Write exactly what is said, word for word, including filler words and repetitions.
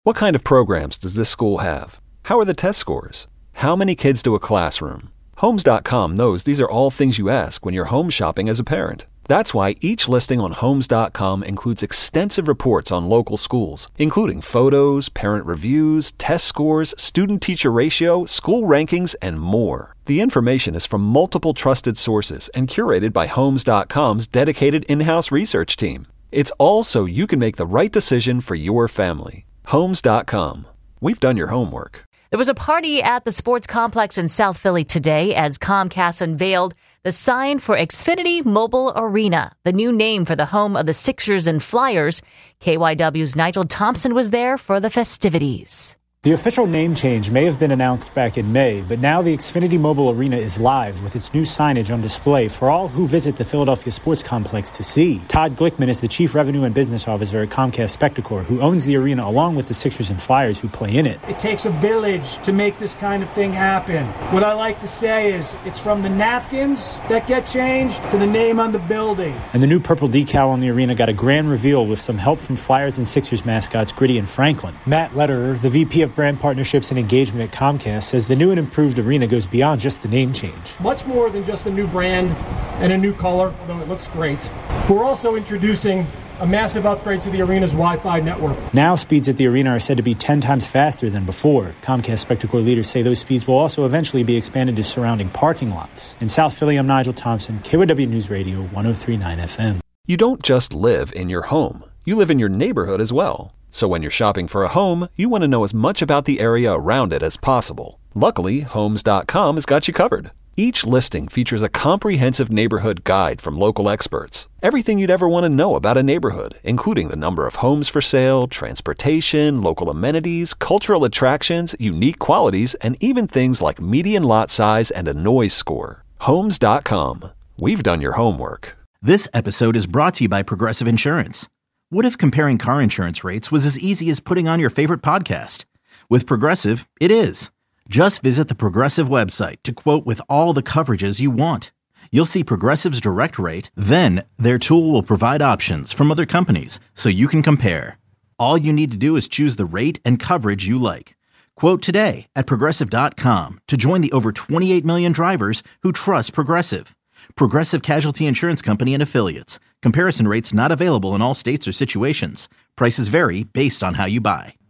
What kind of programs does this school have? How are the test scores? How many kids do a classroom? Homes dot com knows these are all things you ask when you're home shopping as a parent. That's why each listing on Homes dot com includes extensive reports on local schools, including photos, parent reviews, test scores, student-teacher ratio, school rankings, and more. The information is from multiple trusted sources and curated by Homes dot com's dedicated in-house research team. It's all so you can make the right decision for your family. Homes dot com. We've done your homework. There was a party at the sports complex in South Philly today as Comcast unveiled the sign for Xfinity Mobile Arena, the new name for the home of the Sixers and Flyers. K Y W's Nigel Thompson was there for the festivities. The official name change may have been announced back in May, but now the Xfinity Mobile Arena is live with its new signage on display for all who visit the Philadelphia Sports Complex to see. Todd Glickman is the Chief Revenue and Business Officer at Comcast Spectacor, who owns the arena along with the Sixers and Flyers who play in it. It takes a village to make this kind of thing happen. What I like to say is it's from the napkins that get changed to the name on the building. And the new purple decal on the arena got a grand reveal with some help from Flyers and Sixers mascots Gritty and Franklin. Matt Lederer, the V P of Brand Partnerships and Engagement at Comcast, says the new and improved arena goes beyond just the name change. Much more than just a new brand and a new color, although it looks great. We're also introducing a massive upgrade to the arena's Wi-Fi network. Now speeds at the arena are said to be ten times faster than before. Comcast Spectacor leaders say those speeds will also eventually be expanded to surrounding parking lots. In South Philly, I'm Nigel Thompson, K Y W News Radio, one oh three point nine F M. You don't just live in your home. You live in your neighborhood as well. So when you're shopping for a home, you want to know as much about the area around it as possible. Luckily, Homes dot com has got you covered. Each listing features a comprehensive neighborhood guide from local experts. Everything you'd ever want to know about a neighborhood, including the number of homes for sale, transportation, local amenities, cultural attractions, unique qualities, and even things like median lot size and a noise score. Homes dot com. We've done your homework. This episode is brought to you by Progressive Insurance. What if comparing car insurance rates was as easy as putting on your favorite podcast? With Progressive, it is. Just visit the Progressive website to quote with all the coverages you want. You'll see Progressive's direct rate, then their tool will provide options from other companies so you can compare. All you need to do is choose the rate and coverage you like. Quote today at Progressive dot com to join the over twenty-eight million drivers who trust Progressive. Progressive Casualty Insurance Company and Affiliates. Comparison rates not available in all states or situations. Prices vary based on how you buy.